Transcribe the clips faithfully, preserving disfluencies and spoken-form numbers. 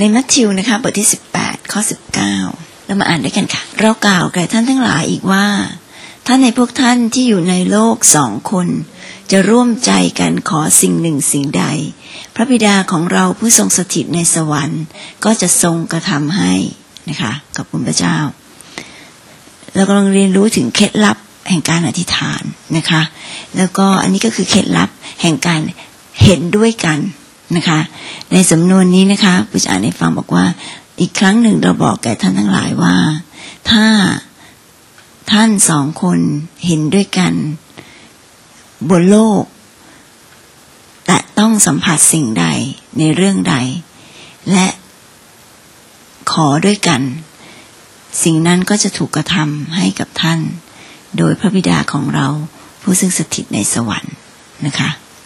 ในมัทธิวนะคะบทที่สิบแปดข้อสิบเก้าเรามาอ่านด้วยกันค่ะเรากล่าวแก่ท่านทั้งหลายอีกว่าถ้าในพวกท่านที่อยู่ในโลกสองคนจะร่วมใจกันขอสิ่งหนึ่งสิ่งใดพระบิดาของเราผู้ทรงสถิตในสวรรค์ก็จะทรงกระทำให้นะคะขอบคุณพระเจ้าเรากำลังเรียนรู้ถึงเคล็ดลับแห่งการอธิษฐานนะคะแล้วก็อันนี้ก็คือเคล็ดลับแห่งการเห็นด้วยกันนะคะในสำนวนนี้นะคะผู้อ่านให้ฟังบอกว่าอีกครั้งหนึ่งเราบอกแก่ท่านทั้งหลายว่าถ้าท่านสองคนเห็นด้วยกันบนโลกแต่ต้องสัมผัสสิ่งใดในเรื่องใดและขอด้วยกันสิ่งนั้นก็จะถูกกระทำให้กับท่านโดยพระบิดาของเราผู้ซึ่งสถิตในสวรรค์นะคะ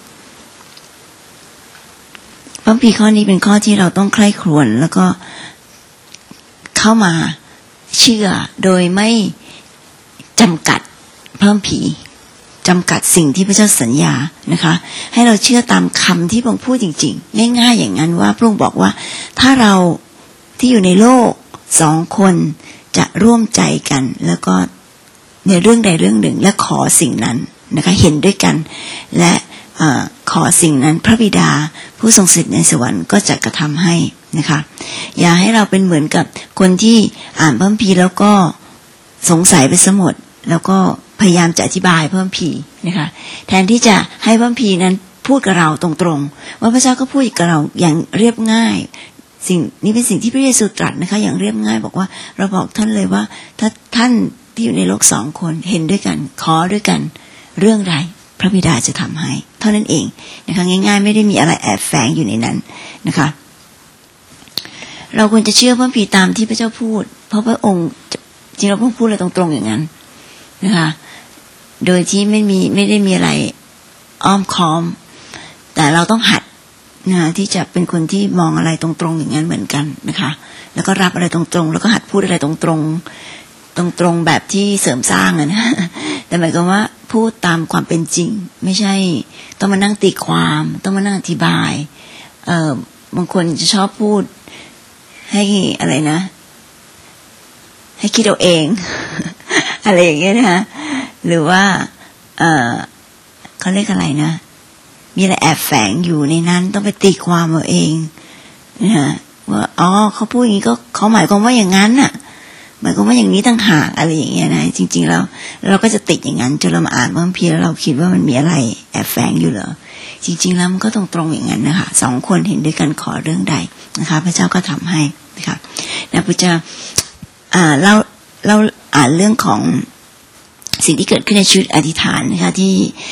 พระคัมภีร์ข้อนี้เป็นข้อที่เราต้องใคร่ครวญแล้วก็เข้ามาเชื่อโดยไม่จำกัดพระคัมภีร์จำกัดสิ่งที่พระเจ้าสัญญานะคะให้เราเชื่อตามคำที่พระองค์พูดจริงๆง่ายๆอย่างนั้นว่าพระองค์บอกว่าถ้าเราที่อยู่ในโลกสองคนจะร่วมใจกันแล้วก็ในเรื่องใดเรื่องหนึ่งและขอสิ่งนั้นนะคะเห็นด้วยกันและขอสิ่งนั้นพระบิดาผู้ทรงสถิตในสวรรค์ก็จะกระทำให้นะคะอย่าให้เราเป็นเหมือนกับคนที่อ่านพระคัมภีร์แล้วก็สงสัยไปซะหมดแล้วก็พยายามจะอธิบายพระคัมภีร์นะคะแทนที่จะให้พระคัมภีร์นั้นพูดกับเราตรงๆว่าพระเจ้าก็พูดกับเราอย่างเรียบง่ายสิ่งนี้เป็นสิ่งที่พระเยซูตรัสนะคะอย่างเรียบง่ายบอกว่าเราบอกท่านเลยว่าถ้าท่านที่อยู่ในโลกสองคนเห็นด้วยกันขอด้วยกันเรื่องใดพระบิดาจะทำให้เท่านั้นเองนะคะง่ายๆไม่ได้มีอะไรแอบแฝงอยู่ในนั้นนะคะเราควรจะเชื่อพระคัมภีร์ตามที่พระเจ้าพูดเพราะพระองค์จริงเราพูดอะไรตรงๆอย่างนั้นนะคะโดยที่ไม่มีไม่ได้มีอะไรอ้อมค้อมแต่เราต้องหัดนะที่จะเป็นคนที่มองอะไรตรงๆอย่างนั้นเหมือนกันนะคะแล้วก็รับอะไรตรงๆแล้วก็หัดพูดอะไรตรงๆตรงๆแบบที่เสริมสร้างนะแต่หมายความว่าพูดตามความเป็นจริงไม่ใช่ต้องมานั่งตีความต้องมานั่งอธิบายเอ่อบางคนจะชอบพูดให้อะไรนะให้คิดเอาเอง อะไรอย่างเงี้ยนะคะหรือว่าเอ่อเขาเรียกอะไรนะมีอะไรแอบแฝงอยู่ในนั้นต้องไปตีความเอาเองนะว่าอ๋อเขาพูดอย่างนี้ก็เขาหมายความว่าอย่างนั้นน่ะหมายความว่าอย่างนี้ต่างหากอะไรอย่างเงี้ยนะจริงๆแล้วเราก็จะติดอย่างนั้นจนเรามาอ่านพระคัมภีร์แล้วเราคิดว่ามันมีอะไรแอบแฝงอยู่เหรอจริงๆแล้วมันก็ตรงๆอย่างนั้นนะคะสองคนเห็นด้วยกันขอเรื่องใดนะคะพระเจ้าก็ทำให้นะคะนะพระเจ้าอ่าเราเราอ่านเรื่องของสิ่งที่เกิดขึ้นในชีวิตอธิษฐานนะคะที่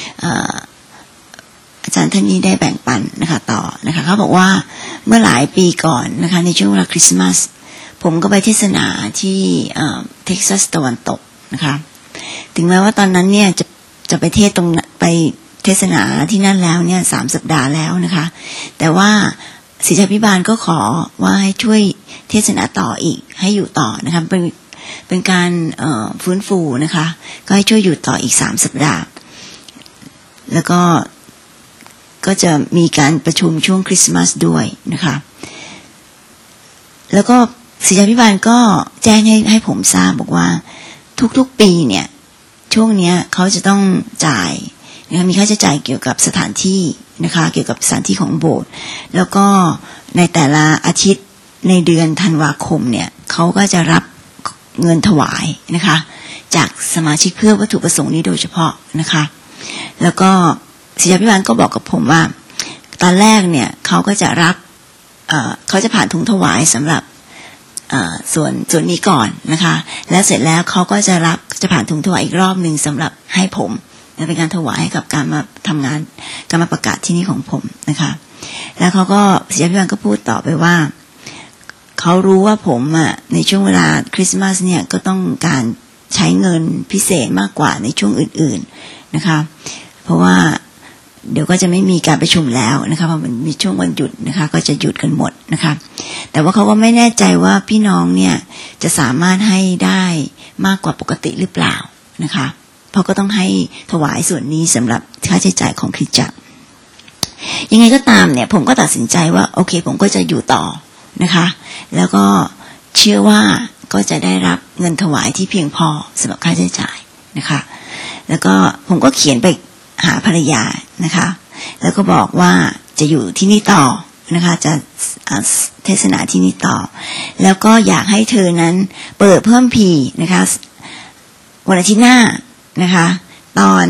อาจารย์ท่านนี้ได้แบ่งปันนะคะต่อนะคะเขาบอกว่าเมื่อหลายปีก่อนนะคะในช่วงเวลาคริสต์มาสผมก็ไปเทศนาที่เท็กซัสตะวันตกนะคะถึงแม้ว่าตอนนั้นเนี่ยจะจะไปเทศตรงไปเทศนาที่นั่นแล้วเนี่ยสามสัปดาห์แล้วนะคะแต่ว่าศิษยาภิบาลก็ขอว่าให้ช่วยเทศนาต่ออีกให้อยู่ต่อนะคะเป็นเป็นการฟื้นฟูนะคะก็ให้ช่วยอยู่ต่ออีกสามสัปดาห์แล้วก็ก็จะมีการประชุมช่วงคริสต์มาสด้วยนะคะแล้วก็ศิษยาภิบาลก็แจ้งให้ให้ผมทราบบอกว่าทุกๆปีเนี่ยช่วงนี้เขาจะต้องจ่ายนะคะมีค่าใช้จ่ายเกี่ยวกับสถานที่นะคะเกี่ยวกับสถานที่ของโบสถ์แล้วก็ในแต่ละอาทิตย์ในเดือนธันวาคมเนี่ยเขาก็จะรับเงินถวายนะคะจากสมาชิกเพื่อวัตถุประสงค์นี้โดยเฉพาะนะคะแล้วก็ศิษยาภิบาลก็บอกกับผมว่าตอนแรกเนี่ยเขาก็จะรับเอ่อเขาจะผ่านถุงถวายสำหรับเอ่อส่วนส่วนนี้ก่อนนะคะแล้วเสร็จแล้วเขาก็จะรับจะผ่านถุงถวายอีกรอบนึงสำหรับให้ผมเป็นการถวายให้กับการมาทำงานการมาประกาศที่นี่ของผมนะคะแล้วเขาก็ศิษยาภิบาลก็พูดต่อไปว่าเขารู้ว่าผมอ่ะในช่วงเวลาคริสต์มาสเนี่ยก็ต้องการใช้เงินพิเศษมากกว่าในช่วงอื่นๆนะคะเพราะว่าเดี๋ยวก็จะไม่มีการประชุมแล้วนะคะเพราะมันมีช่วงวันหยุดนะคะก็จะหยุดกันหมดนะคะแต่ว่าเขาก็ไม่แน่ใจว่าพี่น้องเนี่ยจะสามารถให้ได้มากกว่าปกติหรือเปล่านะคะเพราะก็ต้องให้ถวายส่วนนี้สำหรับค่าใช้จ่ายของคริสตจักรยังไงก็ตามเนี่ยผมก็ตัดสินใจว่าโอเคผมก็จะอยู่ต่อนะคะแล้วก็เชื่อว่าก็จะได้รับเงินถวายที่เพียงพอสำหรับค่าใช้จ่ายนะคะแล้วก็ผมก็เขียนไปหาภรรยานะคะแล้วก็บอกว่าจะอยู่ที่นี่ต่อนะคะจะเทศนาที่นี่ต่อแล้วก็อยากให้เธอนั้นเปิดเพิ่มพีนะคะวันอาทิตย์หน้านะคะตอน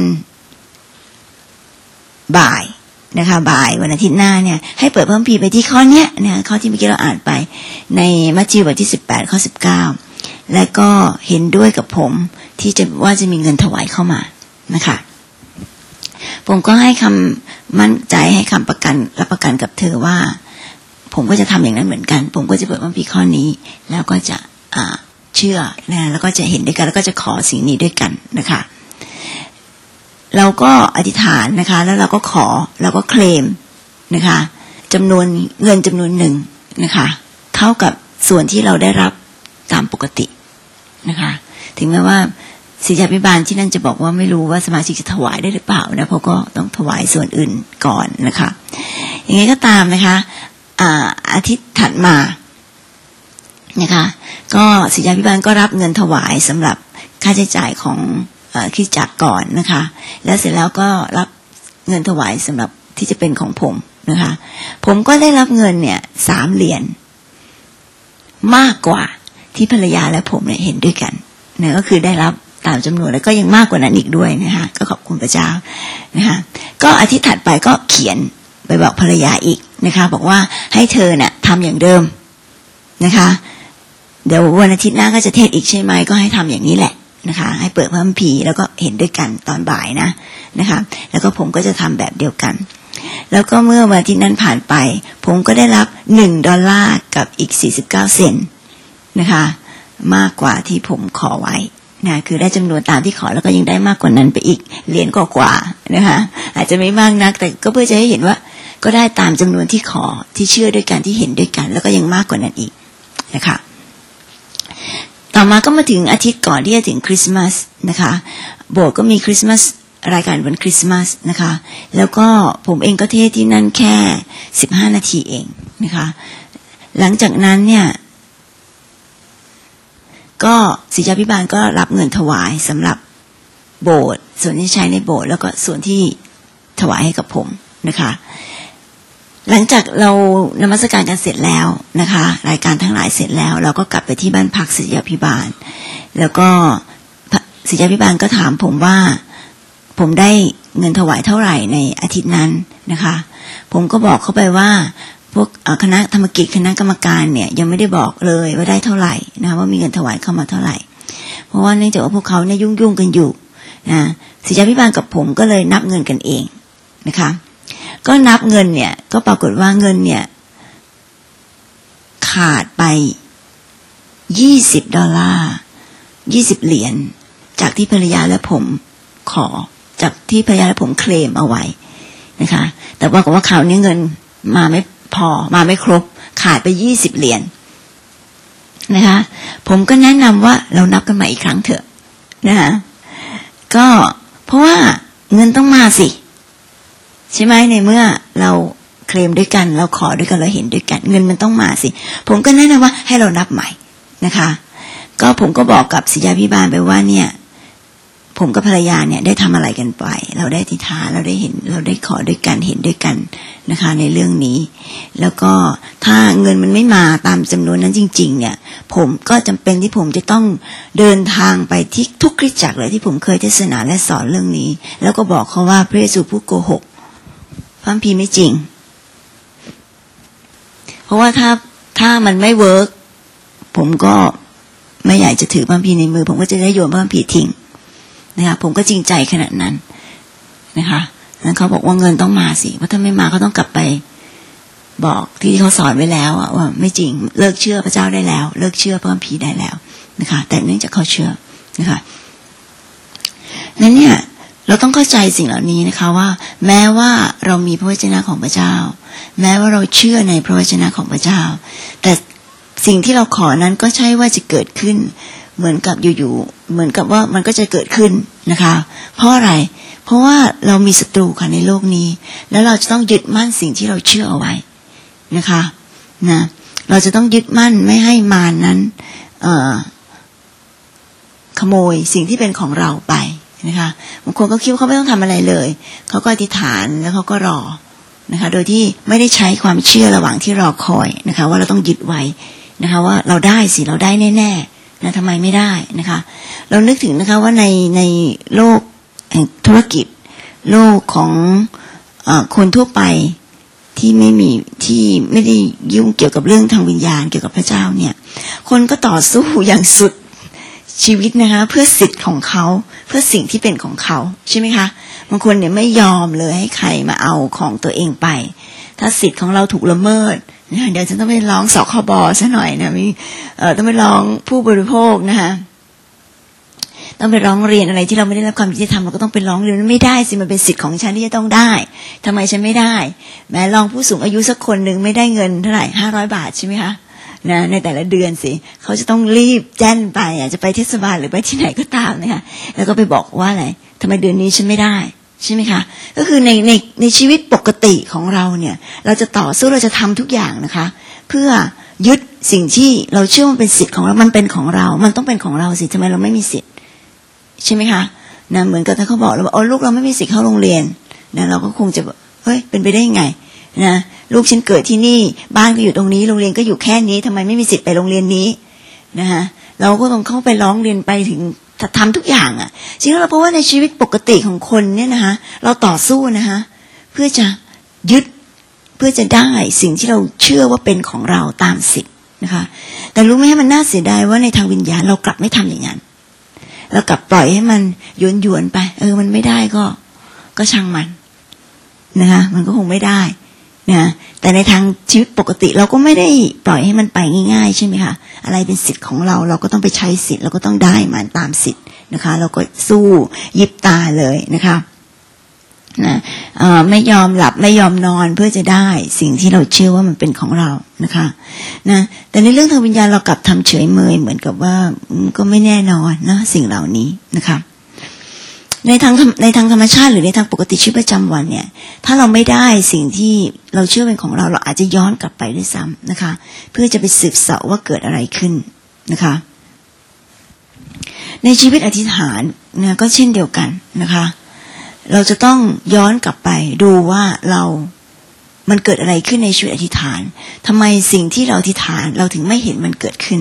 บ่ายนะคะบ่ายวันอาทิตย์หน้าเนี่ยให้เปิดเพิ่มพีไปที่ข้อเนี้ยนะคะข้อที่เมื่อกี้เราอ่านไปในมัทธิวบทที่สิบแปดข้อสิบเก้าและก็เห็นด้วยกับผมที่จะว่าจะมีเงินถวายเข้ามานะคะผมก็ให้คำมั่นใจให้คำประกันรับประกันกับเธอว่าผมก็จะทำอย่างนั้นเหมือนกันผมก็จะเปิดเพิ่มพีข้อนี้แล้วก็จะอ่าเชื่อนะแล้วก็จะเห็นด้วยกันแล้วก็จะขอสิ่งนี้ด้วยกันนะคะเราก็อธิษฐานนะคะแล้วเราก็ขอเราก็เคลมนะคะจำนวนเงินจำนวนหนึ่งนะคะเท่ากับส่วนที่เราได้รับตามปกตินะคะถึงแม้ว่าศิษยาภิบาลที่นั่นจะบอกว่าไม่รู้ว่าสมาชิกจะถวายได้หรือเปล่านะเพราะก็ต้องถวายส่วนอื่นก่อนนะคะอย่างไรก็ตามนะคะอ่าอาทิตย์ถัดมานะคะก็ศิษยาภิบาลก็รับเงินถวายสำหรับค่าใช้จ่ายของคริสตจักรก่อนนะคะแล้วเสร็จแล้วก็รับเงินถวายสำหรับที่จะเป็นของผมนะคะผมก็ได้รับเงินเนี่ยสามเหรียญมากกว่าที่ภรรยาและผมเนี่ยเห็นด้วยกันเนี่ยก็คือได้รับตามจำนวนแล้วก็ยังมากกว่านั้นอีกด้วยนะคะก็ขอบคุณพระเจ้านะคะก็อาทิตย์ถัดไปก็เขียนไปบอกภรรยาอีกนะคะบอกว่าให้เธอเนี่ยทำอย่างเดิมนะคะเดี๋ยววันอาทิตย์หน้าก็จะเทศอีกใช่ไหมก็ให้ทำอย่างนี้แหละนะคะให้เปิดพระคัมภีร์แล้วก็เห็นด้วยกันตอนบ่ายนะนะคะแล้วก็ผมก็จะทำแบบเดียวกันแล้วก็เมื่อวันอาทิตย์นั้นผ่านไปผมก็ได้รับหนึ่งดอลลาร์กับอีกสี่สิบเก้าเซนต์นะคะมากกว่าที่ผมขอไว้นะคือได้จำนวนตามที่ขอแล้วก็ยังได้มากกว่านั้นไปอีกเหรียญกว่าๆนะคะอาจจะไม่มากนักแต่ก็เพื่อจะให้เห็นว่าก็ได้ตามจำนวนที่ขอที่เชื่อด้วยกันที่เห็นด้วยกันแล้วก็ยังมากกว่านั้นอีกนะคะต่อมาก็มาถึงอาทิตย์ก่อนที่จะถึงคริสต์มาสนะคะโบสถ์ก็มีคริสต์มาสรายการวันคริสต์มาสนะคะแล้วก็ผมเองก็เทศที่นั่นแค่สิบห้านาทีเองนะคะหลังจากนั้นเนี่ยก็ศิษยาภิบาลก็รับเงินถวายสำหรับโบสถ์ส่วนที่ใช้ในโบสถ์แล้วก็ส่วนที่ถวายให้กับผมนะคะหลังจากเรานมัสการกันเสร็จแล้วนะคะรายการทั้งหลายเสร็จแล้วเราก็กลับไปที่บ้านพักศิษยาภิบาลแล้วก็ศิษยาภิบาลก็ถามผมว่าผมได้เงินถวายเท่าไหร่ในอาทิตย์นั้นนะคะผมก็บอกเขาไปว่าพวกคณะธรรมกิจคณะกรรมการเนี่ยยังไม่ได้บอกเลยว่าได้เท่าไหร่นะคะว่ามีเงินถวายเข้ามาเท่าไหร่เพราะว่าเนื่องจากว่าพวกเขาเนี่ยยุ่งๆกันอยู่นะศิษยาภิบาลกับผมก็เลยนับเงินกันเองนะคะก็นับเงินเนี่ยก็ปรากฏว่าเงินเนี่ยขาดไปยี่สิบดอลลาร์ยี่สิบเหรียญจากที่ภรรยาและผมขอจากที่ภรรยาและผมเคลมเอาไว้นะคะแต่ว่าก็ว่าคราวนี้เงินมาไม่พอมาไม่ครบขาดไปยี่สิบเหรียญนะคะผมก็แนะนำว่าเรานับกันใหม่อีกครั้งเถอะนะคะก็เพราะว่าเงินต้องมาสิใช่ไหมในเมื่อเราเคลมด้วยกันเราขอด้วยกันเราเห็นด้วยกันเงินมันต้องมาสิผมก็แนะนำว่าให้เรานับใหม่นะคะก็ผมก็บอกกับศิษยาภิบาลไปว่าเนี่ยผมกับภรรยาเนี่ยได้ทำอะไรกันไปเราได้อธิษฐานเราได้เห็นเราได้ขอด้วยกันเห็นด้วยกันนะคะในเรื่องนี้แล้วก็ถ้าเงินมันไม่มาตามจำนวนนั้นจริงๆเนี่ยผมก็จำเป็นที่ผมจะต้องเดินทางไปที่ทุกคริสตจักรเลยที่ผมเคยเทศนาและสอนเรื่องนี้แล้วก็บอกเขาว่าพระเยซูผู้โกหกพระคัมภีร์ไม่จริงเพราะว่าถ้าถ้ามันไม่เวิร์กผมก็ไม่อยากจะถือพระคัมภีร์ในมือผมก็จะได้โยนพระคัมภีร์ทิ้งนะคะผมก็จริงใจขนาดนั้นนะคะนั้นเขาบอกว่าเงินต้องมาสิเพราะถ้าไม่มาเขาต้องกลับไปบอกที่เขาสอนไว้แล้วว่าไม่จริงเลิกเชื่อพระเจ้าได้แล้วเลิกเชื่อพระคัมภีร์ได้แล้วนะคะแต่เนื่องจากเขาเชื่อนะคะนั้นเนี่ยเราต้องเข้าใจสิ่งเหล่านี้นะคะว่าแม้ว่าเรามีพระวจนะของพระเจ้าแม้ว่าเราเชื่อในพระวจนะของพระเจ้าแต่สิ่งที่เราขอนั้นก็ใช่ว่าจะเกิดขึ้นเหมือนกับอยู่ๆเหมือนกับว่ามันก็จะเกิดขึ้นนะคะเพราะอะไรเพราะว่าเรามีศัตรูค่ะในโลกนี้แล้วเราจะต้องยึดมั่นสิ่งที่เราเชื่อเอาไว้นะคะนะเราจะต้องยึดมั่นไม่ให้มารนั้นเอ่อขโมยสิ่งที่เป็นของเราไปนะคะบางคนก็คิดว่าเขาไม่ต้องทำอะไรเลยเขาก็อธิษฐานแล้วเขาก็รอนะคะโดยที่ไม่ได้ใช้ความเชื่อระหว่างที่รอคอยนะคะว่าเราต้องยึดไว้นะคะว่าเราได้สิเราได้แน่ๆนะทำไมไม่ได้นะคะเรานึกถึงนะคะว่าในในโลกแห่งธุรกิจโลกของเอ่อคนทั่วไปที่ไม่มีที่ไม่ได้ยุ่งเกี่ยวกับเรื่องทางวิญญาณเกี่ยวกับพระเจ้าเนี่ยคนก็ต่อสู้อย่างสุดชีวิตนะคะเพื่อสิทธิ์ของเขาเพื่อสิ่งที่เป็นของเขาใช่ไหมคะบางคนเนี่ยไม่ยอมเลยให้ใครมาเอาของตัวเองไปถ้าสิทธิ์ของเราถูกละเมิดนะเดี๋ยวฉันต้องไปร้องสคบซะหน่อยนะมีเอ่อต้องไปร้องผู้บริโภคนะคะต้องไปร้องเรียนอะไรที่เราไม่ได้รับความยุติธรรมเราก็ต้องไปร้องเรียนไม่ได้สิมันเป็นสิทธิ์ของฉันที่จะต้องได้ทำไมฉันไม่ได้แม้รองผู้สูงอายุสักคนหนึ่งไม่ได้เงินเท่าไหร่ห้าร้อยบาทใช่ไหมคะนะในแต่ละเดือนสิเขาจะต้องรีบแจ้งไปอาจจะไปเทศบาลหรือไปที่ไหนก็ตามนะคะแล้วก็ไปบอกว่าอะไรทำไมเดือนนี้ฉันไม่ได้ใช่ไหมคะก็คือในในในชีวิตปกติของเราเนี่ยเราจะต่อสู้เราจะทำทุกอย่างนะคะเพื่อยึดสิ่งที่เราเชื่อว่าเป็นสิทธิ์ของเรามันเป็นของเรามันต้องเป็นของเราสิทำไมเราไม่มีสิทธิ์ใช่ไหมคะนะเหมือนกับถ้าเขาบอกเราว่าอ๋อลูกเราไม่มีสิทธิ์เข้าโรงเรียนนะเราก็คงจะเฮ้ยเป็นไปได้ยังไงนะลูกฉันเกิดที่นี่บ้านก็อยู่ตรงนี้โรงเรียนก็อยู่แค่นี้ทำไมไม่มีสิทธิ์ไปโรงเรียนนี้นะคะเราก็ต้องเข้าไปร้องเรียนไปถึงทำทุกอย่างอ่ะจริงๆเราเพราะว่าในชีวิตปกติของคนเนี่ยนะคะเราต่อสู้นะคะเพื่อจะยึดเพื่อจะได้สิ่งที่เราเชื่อว่าเป็นของเราตามสิทธิ์นะคะแต่รู้ไหมมันน่าเสียดายว่าในทางวิญญาณเรากลับไม่ทำอย่างนั้นเรากลับปล่อยให้มันหยวนๆไปเออมันไม่ได้ก็ก็ช่างมันนะคะมันก็คงไม่ได้นะแต่ในทางชีวิตปกติเราก็ไม่ได้ปล่อยให้มันไปง่ายๆใช่ไหมคะอะไรเป็นสิทธิ์ของเราเราก็ต้องไปใช้สิทธิ์เราก็ต้องได้มันตามสิทธิ์นะคะเราก็สู้ยิบตาเลยนะคะนะไม่ยอมหลับไม่ยอมนอนเพื่อจะได้สิ่งที่เราเชื่อว่ามันเป็นของเรานะคะนะแต่ในเรื่องทางวิญญาณเรากลับทำเฉยเมยเหมือนกับว่าก็ไม่แน่นอนนะสิ่งเหล่านี้นะคะในทางในทางธรรมชาติหรือในทางปกติชีวิตประจำวันเนี่ยถ้าเราไม่ได้สิ่งที่เราเชื่อเป็นของเราเราอาจจะย้อนกลับไปด้วยซ้ำนะคะเพื่อจะไปสืบเสาะว่าเกิดอะไรขึ้นนะคะในชีวิตอธิษฐานเนี่ยก็เช่นเดียวกันนะคะเราจะต้องย้อนกลับไปดูว่าเรามันเกิดอะไรขึ้นในชีวิตอธิษฐานทำไมสิ่งที่เราอธิษฐานเราถึงไม่เห็นมันเกิดขึ้น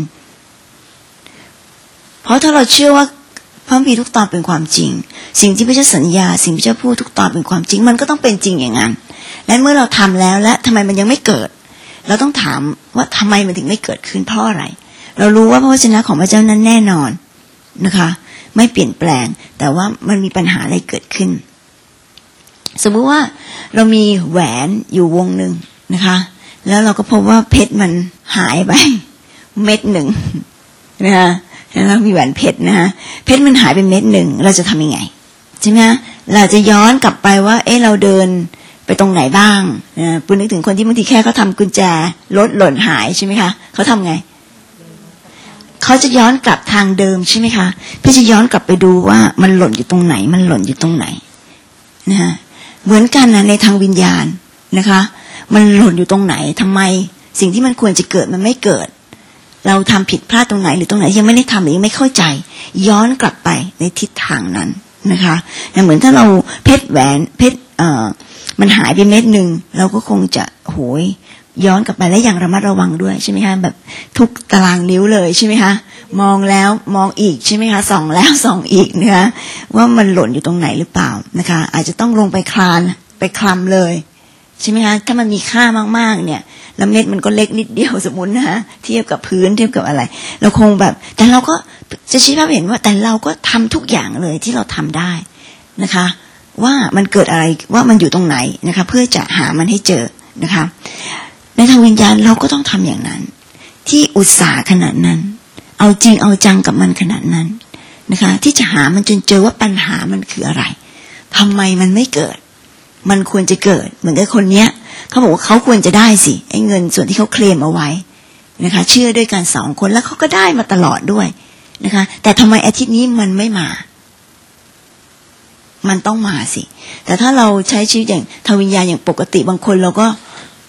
เพราะถ้าเราเชื่อว่าพระคัมภีร์ทุกตอนเป็นความจริงสิ่งที่พระเจ้าสัญญาสิ่งที่พระเจ้าพูดทุกตอนเป็นความจริงมันก็ต้องเป็นจริงอย่างนั้นและเมื่อเราทำแล้วและทำไมมันยังไม่เกิดเราต้องถามว่าทำไมมันถึงไม่เกิดขึ้นเพราะอะไรเรารู้ว่าพระวจนะของพระเจ้านั้นแน่นอนนะคะไม่เปลี่ยนแปลงแต่ว่ามันมีปัญหาอะไรเกิดขึ้นสมมุติว่าเรามีแหวนอยู่วงหนึ่งนะคะแล้วเราก็พบว่าเพชรมันหายไปเม็ดหนึ่งนะคะแล้วมีแหวนเพชรนะคะเพชรมันหายไปเม็ดหนึ่งเราจะทำยังไงใช่ไหมเราจะย้อนกลับไปว่าเอ๊ะเราเดินไปตรงไหนบ้างนะปุณนึกถึงคนที่บางทีแค่เขาทำกุญแจรถหล่นหายใช่ไหมคะเขาทำไงเขาจะย้อนกลับทางเดิมใช่ไหมคะเพื่อจะย้อนกลับไปดูว่ามันหล่นอยู่ตรงไหนมันหล่นอยู่ตรงไหนนะคะเหมือนกันนะในทางวิญญาณนะคะมันหล่นอยู่ตรงไหนทำไมสิ่งที่มันควรจะเกิดมันไม่เกิดเราทำผิดพลาดตรงไหนหรือตรงไหนยังไม่ได้ทำหรือยังไม่เข้าใจย้อนกลับไปในทิศทางนั้นนะคะเหมือนถ้าเราเพชรแหวนเพชรเอ่อมันหายไปเม็ดนึงเราก็คงจะโหยย้อนกลับไปและอย่างระมัดระวังด้วยใช่ไหมคะแบบทุกตารางนิ้วเลยใช่ไหมคะมองแล้วมองอีกใช่ไหมคะส่องแล้วส่องอีกนะคะว่ามันหล่นอยู่ตรงไหนหรือเปล่านะคะอาจจะต้องลงไปคลานไปคลำเลยใช่ไหมคะถ้ามันมีค่ามากๆเนี่ยแล้วเม็ดมันก็เล็กนิดเดียวสมมุตินะคะเทียบกับพื้นเทียบกับอะไรเราคงแบบแต่เราก็จะชี้ภาพเห็นว่าแต่เราก็ทำทุกอย่างเลยที่เราทำได้นะคะว่ามันเกิดอะไรว่ามันอยู่ตรงไหนนะคะเพื่อจะหามันให้เจอนะคะในทางวิญญาณเราก็ต้องทำอย่างนั้นที่อุตสาห์ขนาดนั้นเอาจริงเอาจังกับมันขนาดนั้นนะคะที่จะหามันจนเจอว่าปัญหามันคืออะไรทำไมมันไม่เกิดมันควรจะเกิดเหมือนกับคนเนี้ยเขาบอกว่าเขาควรจะได้สิไอ้เงินส่วนที่เขาเคลมเอาไว้นะคะเชื่อด้วยกันสองคนแล้วเขาก็ได้มาตลอดด้วยนะคะแต่ทำไมอาทิตย์นี้มันไม่มามันต้องมาสิแต่ถ้าเราใช้ชีวิตอย่างทางวิญญาณอย่างปกติบางคนเราก็ป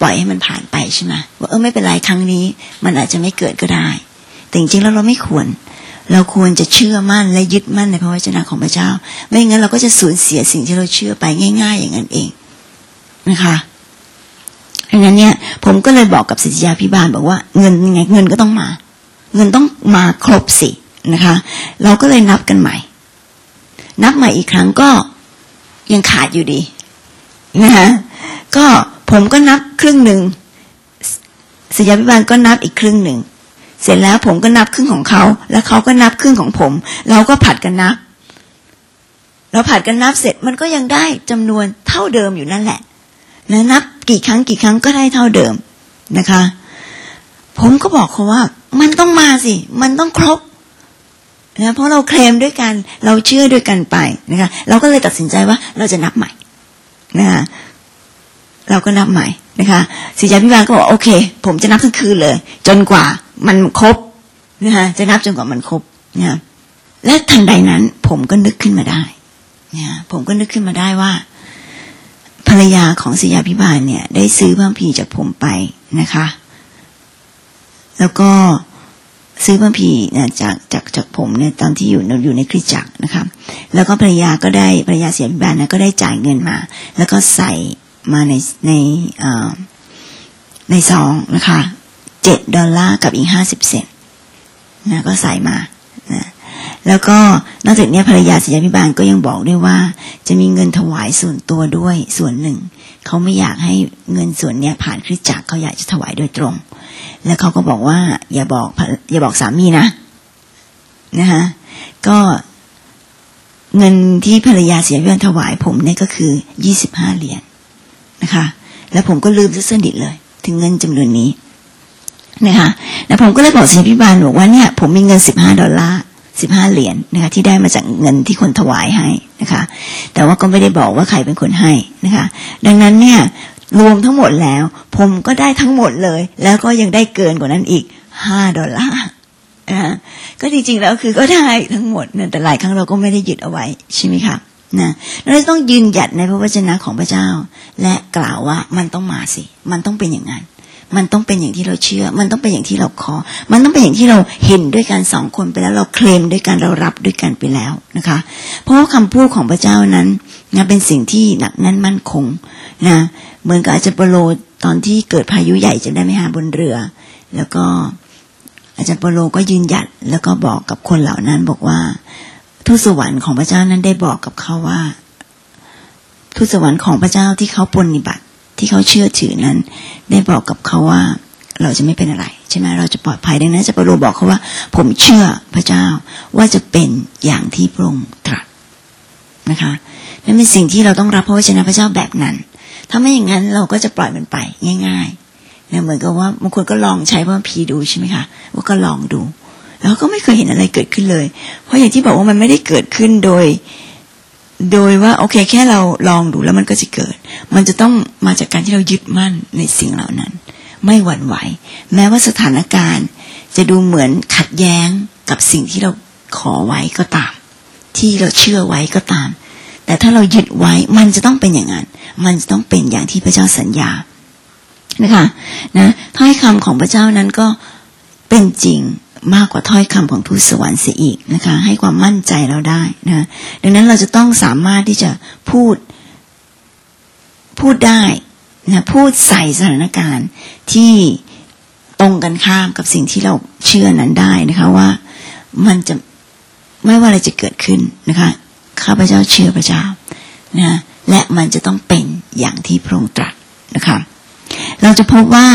ปล่อยให้มันผ่านไปใช่ไหมว่าเออไม่เป็นไรครั้งนี้มันอาจจะไม่เกิดก็ได้แต่จริงๆแล้วเราไม่ควรเราควรจะเชื่อมั่นและยึดมั่นในพระวจนะของพระเจ้าไม่งั้นเราก็จะสูญเสียสิ่งที่เราเชื่อไปง่ายๆอย่างนั้นเองนะคะดังนั้นเนี่ยผมก็เลยบอกกับศิษยาภิบาลบอกว่าเงินยังไงเงินก็ต้องมาเงินต้องมาครบสินะคะเราก็เลยนับกันใหม่นับใหม่อีกครั้งก็ยังขาดอยู่ดีนะคะก็ผมก็นับครึ่งหนึ่งศิษยาภิบาลก็นับอีกครึ่งหนึ่งเสร็จแล้วผมก็นับครึ่งของเขาแล้วเขาก็นับครึ่งของผมเราก็ผัดกันนับเราผัดกันนับเสร็จมันก็ยังได้จำนวนเท่าเดิมอยู่นั่นแหละนะนับกี่ครั้งกี่ครั้งก็ได้เท่าเดิมนะคะผมก็บอกเขาว่ามันต้องมาสิมันต้องครบนะเพราะเราเคลมด้วยกันเราเชื่อด้วยกันไปนะคะเราก็เลยตัดสินใจว่าเราจะนับใหม่นะคะเราก็นับใหม่นะคะศิษยาภิบาลก็บอกโอเคผมจะนับทั้งคืนเลยจนกว่ามันครบนะคะจะนับจนกว่ามันครบนะและทันใดนั้นผมก็นึกขึ้นมาได้นะผมก็นึกขึ้นมาได้ว่าภรรยาของศิษยาภิบาลเนี่ยได้ซื้อพระคัมภีร์จากผมไปนะคะแล้วก็ซื้อพระคัมภีร์เนี่ยจากจากจากผมเนี่ยตอนที่อยู่อยู่ในคริสตจักรนะคะแล้วก็ภรรยาก็ได้ภรรยาศิษยาภิบาลนะก็ได้จ่ายเงินมาแล้วก็ใส่มาในในอ่าในซองนะคะเจ็ดดอลลาร์กับอีกห้าสิบเซนต์นะก็ใส่มานะแล้วก็นอกจากนี้ภรรยาศิษยาภิบาลก็ยังบอกด้วยว่าจะมีเงินถวายส่วนตัวด้วยส่วนหนึ่งเขาไม่อยากให้เงินส่วนนี้ผ่านคริสตจักรเขาอยากจะถวายโดยตรงแล้วเขาก็บอกว่าอย่าบอกอย่าบอกสามีนะนะคะก็เงินที่ภรรยาศิษยาภิบาลถวายผมเนี่ยก็คือยี่สิบห้าเหรียญนะคะแล้วผมก็ลืมซะสนิทเลยถึงเงินจำนวนนี้นะคะแล้วผมก็เลยบอกศิษยาภิบาลบอกว่าเนี่ยผมมีเงินสิบห้าดอลลาร์สิบห้าเหรียญนะคะที่ได้มาจากเงินที่คนถวายให้นะคะแต่ว่าก็ไม่ได้บอกว่าใครเป็นคนให้นะคะดังนั้นเนี่ยรวมทั้งหมดแล้วผมก็ได้ทั้งหมดเลยแล้วก็ยังได้เกินกว่านั้นอีกห้าดอลลาร์นะคะก็จริงๆแล้วคือก็ได้ทั้งหมดแต่หลายครั้งเราก็ไม่ได้ยึดเอาไว้ใช่ไหมคะนะเราต้องยืนหยัดในพระวจนะของพระเจ้าและกล่าวว่ามันต้องมาสิมันต้องเป็นอย่างนั้นมันต้องเป็นอย่างที่เราเชื่อมันต้องเป็นอย่างที่เราขอมันต้องเป็นอย่างที่เราเห็นด้วยกันสองคนไปแล้วเราเคลมด้วยกันเรารับด้วยกันไปแล้วนะคะเพราะว่าคำพูดของพระเจ้านั้นนะเป็นสิ่งที่หนักแน่นมั่นคงนะเหมือนกับอาจารย์เปโลตอนที่เกิดพายุใหญ่จำได้ไหมฮะบนเรือแล้วก็อาจารย์เปโลก็ยืนหยัดแล้วก็บอกกับคนเหล่านั้นบอกว่าทูตสวรรค์ของพระเจ้านั้นได้บอกกับเขาว่าทูตสวรรค์ของพระเจ้าที่เขาปฏิบัติที่เขาเชื่อถือนั้นได้บอกกับเขาว่าเราจะไม่เป็นอะไรใช่ไหมเราจะปลอดภัยดังนั้นอาจารย์เปโลบอกเขาว่าผมเชื่อพระเจ้าว่าจะเป็นอย่างที่พระองค์ตรัสนะคะนั่นเป็นสิ่งที่เราต้องรับพระวจนะพระเจ้าแบบนั้นถ้าไม่อย่างนั้นเราก็จะปล่อยมันไปง่ายๆเนี่ยเหมือนกับว่าบางคนก็ลองใช้พระคัมภีร์ดูใช่ไหมคะว่าก็ลองดูแล้วก็ไม่เคยเห็นอะไรเกิดขึ้นเลยเพราะอย่างที่บอกว่ามันไม่ได้เกิดขึ้นโดยโดยว่าโอเคแค่เราลองดูแล้วมันก็จะเกิดมันจะต้องมาจากการที่เรายึดมั่นในสิ่งเหล่านั้นไม่หวั่นไหวแม้ว่าสถานการณ์จะดูเหมือนขัดแย้งกับสิ่งที่เราขอไว้ก็ตามที่เราเชื่อไว้ก็ตามแต่ถ้าเรายึดไว้มันจะต้องเป็นอย่างนั้นมันจะต้องเป็นอย่างที่พระเจ้าสัญญานะคะนะถ้อยคำของพระเจ้านั้นก็เป็นจริงมากกว่าถ้อยคำของทูตสวรรค์เสียอีกนะคะให้ความมั่นใจเราได้นะดังนั้นเราจะต้องสามารถที่จะพูดพูดได้นะพูดใส่สถานการณ์ที่ตรงกันข้ามกับสิ่งที่เราเชื่อนั้นได้นะคะว่ามันจะไม่ว่าอะไรจะเกิดขึ้นนะคะข้าพเจ้าเชื่อพระเจ้านะและมันจะต้องเป็นอย่างที่พระองค์ตรัสนะคะเราจะพบว่า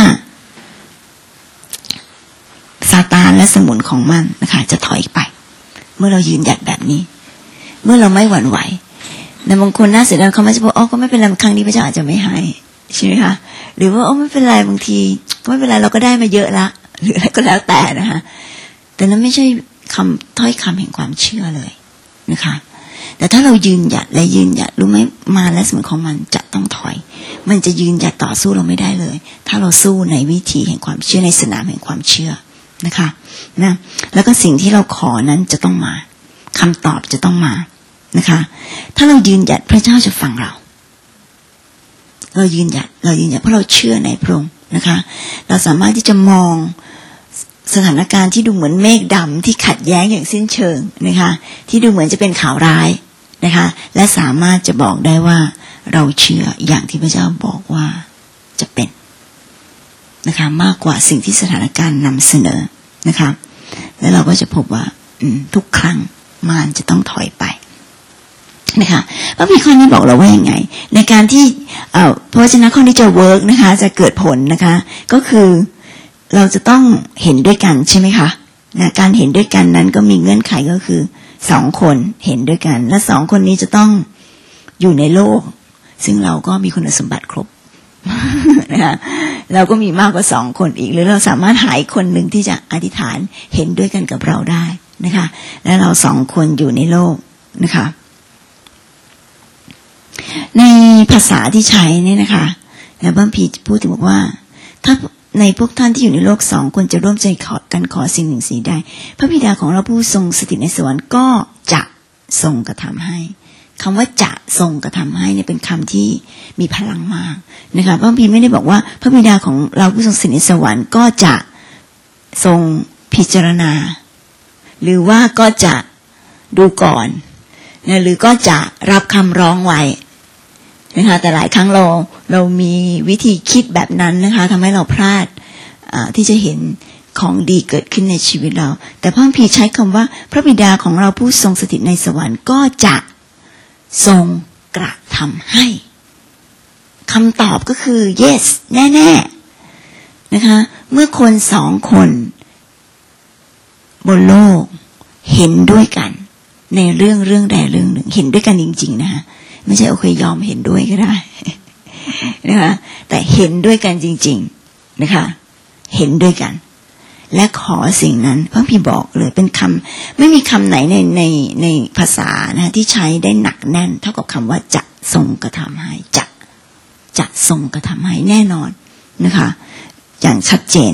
ซาตานและสมุนของมันนะคะจะถอยไปเมื่อเรายืนหยัดแบบนี้เมื่อเราไม่หวั่นไหวแต่บางคนน่าเสียดายเขาไม่จะบอกอ๋อก็ไม่เป็นไรครั้งนี้พระเจ้าอาจจะไม่ให้ใช่ไหมคะหรือว่าอ๋อไม่เป็นไรบางทีก็ไม่เป็นไรเราก็ได้มาเยอะละหรืออะไรก็แล้วแต่นะคะแต่นั้นไม่ใช่คำถ้อยคำแห่งความเชื่อเลยนะคะแต่ถ้าเรายืนหยัดและยืนหยัดรู้ไหมมาและสมุนของมันจะต้องถอยมันจะยืนหยัดต่อสู้เราไม่ได้เลยถ้าเราสู้ในวิธีแห่งความเชื่อในสนามแห่งความเชื่อนะคะนะแล้วก็สิ่งที่เราขอนั้นจะต้องมาคำตอบจะต้องมานะคะถ้าเรายืนหยัดพระเจ้าจะฟังเราเรายืนหยัดเรายืนหยัดเพราะเราเชื่อในพระองค์นะคะเราสามารถที่จะมองสถานการณ์ที่ดูเหมือนเมฆดำที่ขัดแย้งอย่างสิ้นเชิงนะคะที่ดูเหมือนจะเป็นข่าวร้ายนะคะและสามารถจะบอกได้ว่าเราเชื่ออย่างที่พระเจ้าบอกว่าจะเป็นนะคะมากกว่าสิ่งที่สถานการณ์นำเสนอนะคะแล้วเราก็จะพบว่าทุกครั้งมารจะต้องถอยไปนะคะพระคัมภีร์ข้อนี้บอกเราว่ายังไงในการที่เอ่อพระวจนะข้อนี้จะเวิร์กนะคะจะเกิดผลนะคะก็คือเราจะต้องเห็นด้วยกันใช่ไหมคะนะการเห็นด้วยกันนั้นก็มีเงื่อนไขก็คือสองคนเห็นด้วยกันและสองคนนี้จะต้องอยู่ในโลกซึ่งเราก็มีคุณสมบัติครบนะคะเราก็มีมากกว่าสองคนอีกหรือเราสามารถหาอีกคนหนึ่งที่จะอธิษฐานเห็นด้วยกันกับเราได้นะคะและเราสองคนอยู่ในโลกนะคะในภาษาที่ใช้เนี่ยนะคะแล้วพระคัมภีร์พูดถึงบอกว่าถ้าในพวกท่านที่อยู่ในโลกสองคนจะร่วมใจขอกันขอสิ่งหนึ่งสิ่งใดพระบิดาของเราผู้ทรงสถิตในสวรรค์ก็จะทรงกระทำให้คำว่าจะทรงกระทำให้เนี่ยเป็นคำที่มีพลังมากนะคะพระคัมภีร์ไม่ได้บอกว่าพระบิดาของเราผู้ทรงสถิตในสวรรค์ก็จะทรงพิจารณาหรือว่าก็จะดูก่อนนะหรือก็จะรับคำร้องไว้นะคะแต่หลายครั้งเราเรามีวิธีคิดแบบนั้นนะคะทำให้เราพลาดที่จะเห็นของดีเกิดขึ้นในชีวิตเราแต่พระคัมภีร์ใช้คำว่าพระบิดาของเราผู้ทรงสถิตในสวรรค์ก็จะทรงกระทำให้คำตอบก็คือ yes แน่ๆนะคะเมื่อคนสองคนบนโลกเห็นด้วยกันในเรื่องเรื่องใดเรื่องหนึ่งเห็นด้วยกันจริงๆนะคะไม่ใช่โอเคยอมเห็นด้วยก็ได้นะคะแต่เห็นด้วยกันจริงๆนะคะเห็นด้วยกันและขอสิ่งนั้นพระพี่บอกเลยเป็นคำไม่มีคำไหนในในในภาษานะที่ใช้ได้หนักแน่นเท่ากับคำว่าจะทรงกระทำให้จะจะทรงกระทำให้แน่นอนนะคะอย่างชัดเจน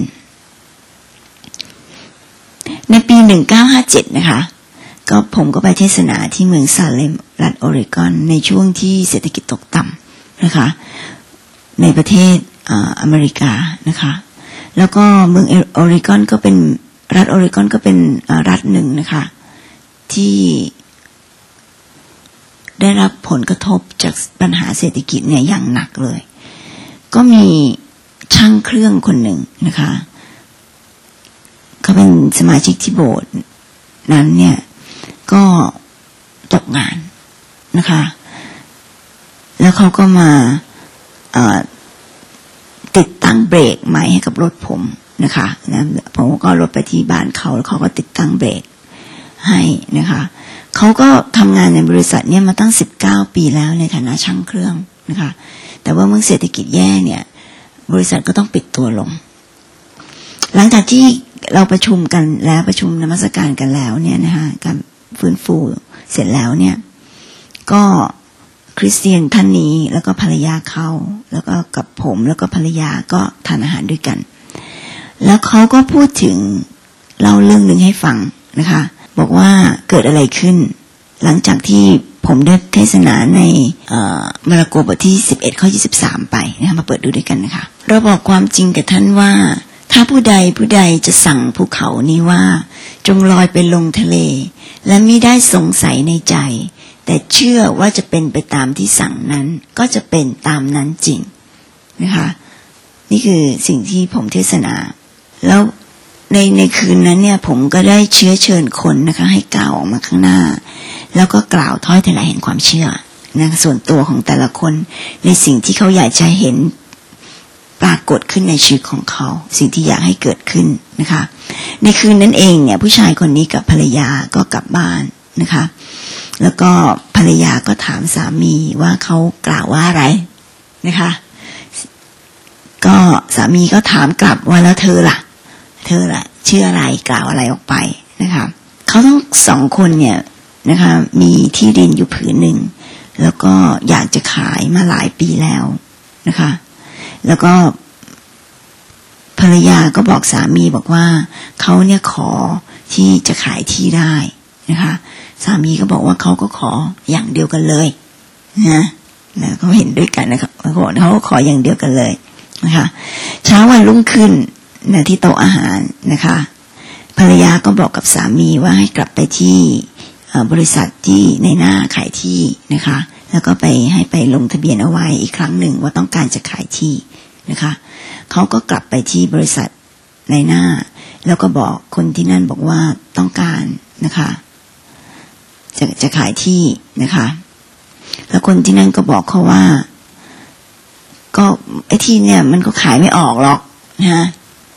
ในปีหนึ่งเก้าห้าเจ็ดนะคะก็ผมก็ไปเทศนาที่เมืองซาเลมรัฐโอเรกอนในช่วงที่เศรษฐกิจตกต่ำนะคะในประเทศอเมริกานะคะแล้วก็เมืองโอเรกอนก็เป็นรัฐโอเรกอนก็เป็นรัฐหนึ่งนะคะที่ได้รับผลกระทบจากปัญหาเศรษฐกิจเนี่ยอย่างหนักเลยก็มีช่างเครื่องคนหนึ่งนะคะเขาเป็นสมาชิกที่โบสถ์นั้นเนี่ยก็ตกงานนะคะแล้วเขาก็มาติดตั้งเบรกใหม่ให้กับรถผมนะคะนะผมก็รถไปที่บ้านเขาแล้วเขาก็ติดตั้งเบรกให้นะคะเขาก็ทำงานในบริษัทเนี่ยมาตั้งสิบเก้าปีแล้วในฐานะช่างเครื่องนะคะแต่ว่าเมื่อเศรษฐกิจแย่เนี่ยบริษัทก็ต้องปิดตัวลงหลังจากที่เราประชุมกันแล้วประชุมนมัสการกันแล้วเนี่ยนะคะการฟื้นฟูเสร็จแล้วเนี่ยก็คริสเตียนท่านนี้แล้วก็ภรรยาเขาแล้วก็กับผมแล้วก็ภรรยาก็ทานอาหารด้วยกันแล้วเขาก็พูดถึงเล่าเรื่องหนึ่งให้ฟังนะคะบอกว่าเกิดอะไรขึ้นหลังจากที่ผมได้เทศนาในมาระโกบทที่สิบเอ็ดข้อยี่สิบสามไปนะคะมาเปิดดูด้วยกันนะคะเราบอกความจริงกับท่านว่าถ้าผู้ใดผู้ใดจะสั่งภูเขานี้ว่าจงลอยไปลงทะเลและมิได้สงสัยในใจแต่เชื่อว่าจะเป็นไปตามที่สั่งนั้นก็จะเป็นตามนั้นจริงนะคะนี่คือสิ่งที่ผมเทศนาแล้วในในคืนนั้นเนี่ยผมก็ได้เชื้อเชิญคนนะคะให้กล่าวออกมาข้างหน้าแล้วก็กล่าวถ้อยทีละแห่งความเชื่อนะส่วนตัวของแต่ละคนในสิ่งที่เขาอยากจะเห็นปรากฏขึ้นในชีวิตของเขาสิ่งที่อยากให้เกิดขึ้นนะคะในคืนนั้นเองเนี่ยผู้ชายคนนี้กับภรรยาก็กลับบ้านนะคะแล้วก็ภรรยาก็ถามสามีว่าเขากล่าวว่าอะไรนะคะก็สามีก็ถามกลับว่าแล้วเธอล่ะเธอล่ะเชื่ออะไรกล่าวอะไรออกไปนะคะเขาทั้งสองคนเนี่ยนะคะมีที่ดินอยู่ผืนหนึ่งแล้วก็อยากจะขายมาหลายปีแล้วนะคะแล้วก็ภรรยาก็บอกสามีบอกว่าเขาเนี่ยขอที่จะขายที่ได้นะคะสามีก็บอกว่าเขาก็ขออย่างเดียวกันเลยนะนะเขาเห็นด้วยกันนะครับเขาขออย่างเดียวกันเลยนะคะเช้าวันรุ่งขึ้นนะที่โต๊ะอาหารนะคะภรรยาก็บอกกับสามีว่าให้กลับไปที่บริษัทที่ในหน้าขายที่นะคะแล้วก็ไปให้ไปลงทะเบียนเอาไว้อีกครั้งหนึ่งว่าต้องการจะขายที่นะคะเขาก็กลับไปที่บริษัทในหน้าแล้วก็บอกคนที่นั่นบอกว่าต้องการนะคะจะจะขายที่นะคะแล้วคนที่นั่นก็บอกเขาว่าก็ไอ้ที่เนี่ยมันก็ขายไม่ออกหรอกนะ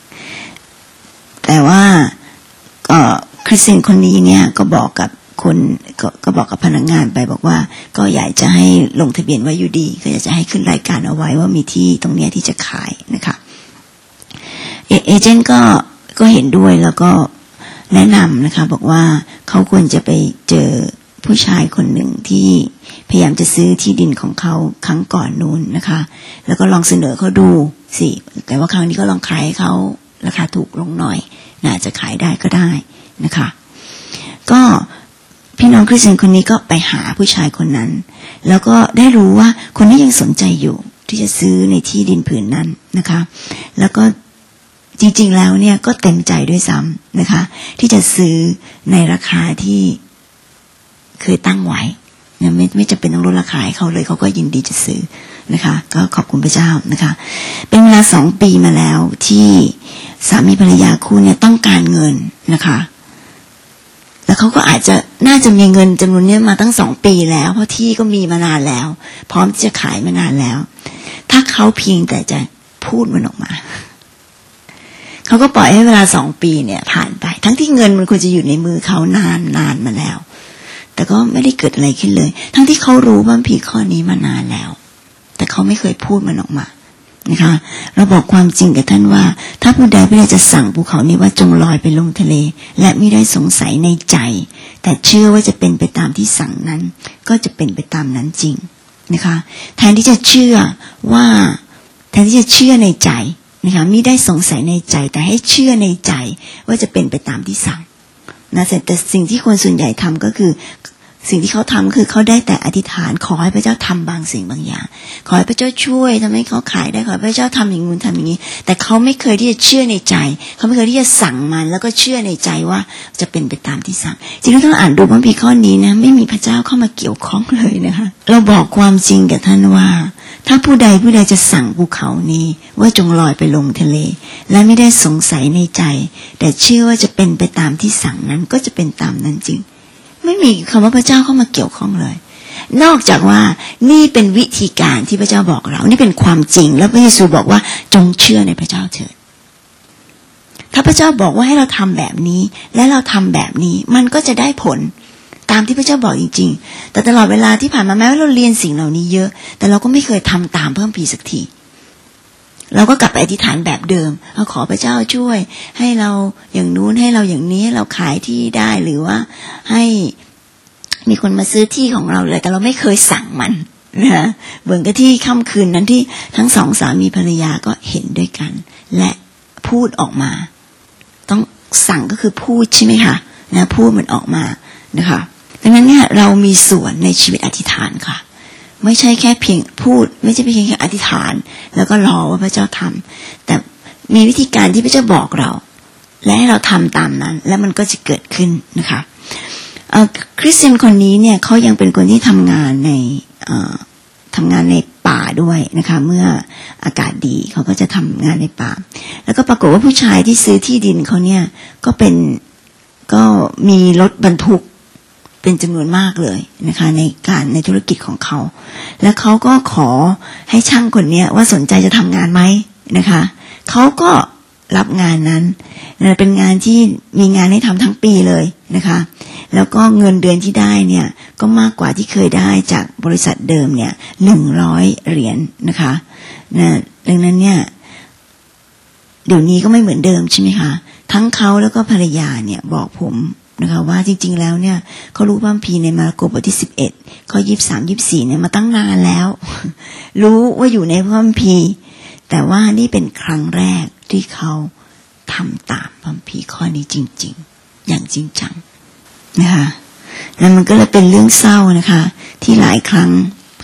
แต่ว่าก็คริสเตียนคนนี้เนี่ยก็บอกกับคนก็ก็บอกกับพนักงานไปบอกว่าก็อยากจะให้ลงทะเบียนไว้อยู่ดีก็อยากจะให้ขึ้นรายการเอาไว้ว่ามีที่ตรงเนี้ยที่จะขายนะคะเอเอเจนต์ก็ก็เห็นด้วยแล้วก็แนะนำนะคะบอกว่าเขาควรจะไปเจอผู้ชายคนหนึ่งที่พยายามจะซื้อที่ดินของเขาครั้งก่อนนู้นนะคะแล้วก็ลองเสนอเขาดูสิแต่ว่าครั้งนี้ก็ลองขายให้เขาราคาถูกลงหน่อยน่าจะขายได้ก็ได้นะคะก็พี่น้องคริสเตียนคนนี้ก็ไปหาผู้ชายคนนั้นแล้วก็ได้รู้ว่าคนนี้ยังสนใจอยู่ที่จะซื้อในที่ดินผืนนั้นนะคะแล้วก็จริงๆแล้วเนี่ยก็เต็มใจด้วยซ้ำนะคะที่จะซื้อในราคาที่เคยตั้งไว้เนี่ยไม่ไม่จำเป็นต้องลดราคาให้เขาเลยเขาก็ยินดีจะซื้อนะคะก็ขอบคุณพระเจ้านะคะเป็นเวลาสองปีมาแล้วที่สามีภรรยาคู่เนี่ยต้องการเงินนะคะแล้วเขาก็อาจจะน่าจะมีเงินจำนวนนี้มาตั้งสองปีแล้วเพราะที่ก็มีมานานแล้วพร้อมที่จะขายมานานแล้วถ้าเขาเพียงแต่จะพูดมันออกมาเขาก็ปล่อยให้เวลาสองปีเนี่ยผ่านไปทั้งที่เงินมันควรจะอยู่ในมือเขานานนานมาแล้วแต่ก็ไม่ได้เกิดอะไรขึ้นเลยทั้งที่เขารู้ว่าผีข้อนี้มานานแล้วแต่เขาไม่เคยพูดมันออกมานะคะเราบอกความจริงกับท่านว่าถ้าผู้ใดไม่ได้จะสั่งภูเขานี้ว่าจงลอยไปลงทะเลและไม่ได้สงสัยในใจแต่เชื่อว่าจะเป็นไปตามที่สั่งนั้นก็จะเป็นไปตามนั้นจริงนะคะแทนที่จะเชื่อว่าแทนที่จะเชื่อในใจนะคะไม่ได้สงสัยในใจแต่ให้เชื่อในใจว่าจะเป็นไปตามที่สั่งนะแต่สิ่งที่คนส่วนใหญ่ทำก็คือสิ่งที่เขาทำคือเขาได้แต่อธิษฐานขอให้พระเจ้าทำบางสิ่งบางอย่างขอให้พระเจ้าช่วยทำให้เขาขายได้ขอให้พระเจ้าทำอย่างงู้นทำอย่างนี้แต่เขาไม่เคยที่จะเชื่อในใจเขาไม่เคยที่จะสั่งมันแล้วก็เชื่อในใจว่าจะเป็นไปตามที่สั่งจริงๆต้องอ่านดูพระคัมภีร์ข้อนี้นะไม่มีพระเจ้าเข้ามาเกี่ยวข้องเลยนะคะเราบอกความจริงกับท่านว่าถ้าผู้ใดผู้ใดจะสั่งภูเขานี้ว่าจงลอยไปลงทะเลและไม่ได้สงสัยในใจแต่เชื่อว่าจะเป็นไปตามที่สั่งนั้นก็จะเป็นตามนั้นจริงไม่มีคำว่าพระเจ้าเข้ามาเกี่ยวข้องเลยนอกจากว่านี่เป็นวิธีการที่พระเจ้าบอกเรานี่เป็นความจริงแล้วพระเยซูบอกว่าจงเชื่อในพระเจ้าเถิดถ้าพระเจ้าบอกว่าให้เราทำแบบนี้และเราทำแบบนี้มันก็จะได้ผลตามที่พระเจ้าบอกจริงๆแต่ตลอดเวลาที่ผ่านมาแม้ว่าเราเรียนสิ่งเหล่านี้เยอะแต่เราก็ไม่เคยทำตามเพิ่มปีสักทีเราก็กลับไปอธิษฐานแบบเดิมเราขอพระเจ้าช่วยให้เราอย่างนู้นให้เราอย่างนี้เราขายที่ได้หรือว่าให้มีคนมาซื้อที่ของเราเลยแต่เราไม่เคยสั่งมันนะเหมือนกับที่ค่ำคืนนั้นที่ทั้งสองสามีภรรยาก็เห็นด้วยกันและพูดออกมาต้องสั่งก็คือพูดใช่ไหมคะนะพูดมันออกมานะคะดังนั้นเนี่ยเรามีส่วนในชีวิตอธิษฐานค่ะไม่ใช่แค่เพียงพูดไม่ใช่เพียงแค่อธิษฐานแล้วก็รอว่าพระเจ้าทำแต่มีวิธีการที่พระเจ้าบอกเราและให้เราทำตามนั้นแล้วมันก็จะเกิดขึ้นนะคะคริสเตียนคนนี้เนี่ยเขายังเป็นคนที่ทำงานในทำงานในป่าด้วยนะคะเมื่ออากาศดีเขาก็จะทำงานในป่าแล้วก็ปรากฏว่าผู้ชายที่ซื้อที่ดินเขาเนี่ยก็เป็นก็มีรถบรรทุกเป็นจำนวนมากเลยนะคะในการในธุรกิจของเขาแล้วเขาก็ขอให้ช่างคนนี้ว่าสนใจจะทำงานไหมนะคะเขาก็รับงานนั้นเป็นงานที่มีงานให้ทำทั้งปีเลยนะคะแล้วก็เงินเดือนที่ได้เนี่ยก็มากกว่าที่เคยได้จากบริษัทเดิมเนี่ยหนึ่งร้อยเหรียญ นะคะนะดังนั้นเนี่ยเดี๋ยวนี้ก็ไม่เหมือนเดิมใช่ไหมคะทั้งเขาแล้วก็ภรรยาเนี่ยบอกผมนะคะว่าจริงๆแล้วเนี่ยเขารู้พระคัมภีร์ในมาระโกบทที่สิบเอ็ดข้อยี่สิบสาม ยี่สิบสี่เนี่ยมาตั้งนานแล้ว รู้ว่าอยู่ในพระคัมภีร์แต่ว่านี่เป็นครั้งแรกที่เขาทำตามพระคัมภีร์ข้อนี้จริงๆอย่างจริงจังนะคะแล้วมันก็เลยเป็นเรื่องเศร้านะคะที่หลายครั้งค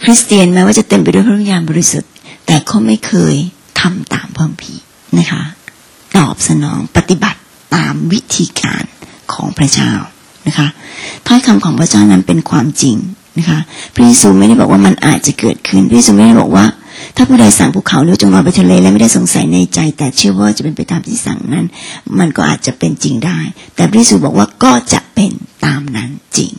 คริสเตียนแม้ว่าจะเต็มไปด้วยพระวิญญาณบริสุทธิ์แต่เขาไม่เคยทำตามพระคัมภีร์นะคะตอบสนองปฏิบัติตามวิธีการของพระเจ้านะคะถ้อยคำของพระเจ้านั้นเป็นความจริงนะคะพระเยซูไม่ได้บอกว่ามันอาจจะเกิดขึ้นพระเยซูไม่ได้บอกว่าถ้าผู้ใดสั่งภูเขาเลี้ยวจงลอยไปทะเลและไม่ได้สงสัยในใจแต่เชื่อว่าจะเป็นไปตามที่สั่งนั้นมันก็อาจจะเป็นจริงได้แต่พระเยซูบอกว่าก็จะเป็นตามนั้นจริง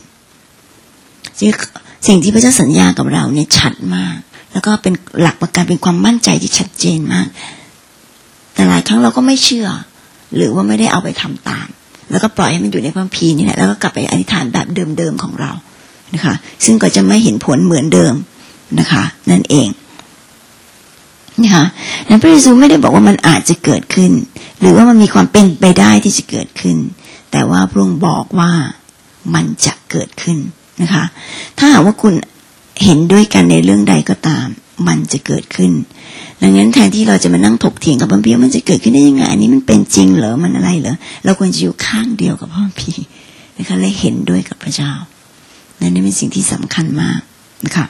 สิ่งที่พระเจ้าสัญญากับเราเนี่ยชัดมากแล้วก็เป็นหลักประกันเป็นความมั่นใจที่ชัดเจนมากแต่หลายครั้งเราก็ไม่เชื่อหรือว่าไม่ได้เอาไปทำตามแล้วก็ปล่อยให้มันอยู่ในพระคัมภีร์นี่แหละแล้วก็กลับไปอธิษฐานแบบเดิมๆของเรานะคะซึ่งก็จะไม่เห็นผลเหมือนเดิมนะคะนั่นเองนะคะนั้นพระเยซูไม่ได้บอกว่ามันอาจจะเกิดขึ้นหรือว่ามันมีความเป็นไปได้ที่จะเกิดขึ้นแต่ว่าพระองค์บอกว่ามันจะเกิดขึ้นนะคะถ้าหากว่าคุณเห็นด้วยกันในเรื่องใดก็ตามมันจะเกิดขึ้นดังนั้นแทนที่เราจะมานั่งถกเถียงกับพระคัมภีร์มันจะเกิดขึ้นได้ยังไงอันนี้มันเป็นจริงเหรอมันอะไรเหรอเราควรจะอยู่ข้างเดียวกับพระคัมภีร์นะคะและเห็นด้วยกับพระเจ้านั่นนี่เป็นสิ่งที่สำคัญมากนะคะ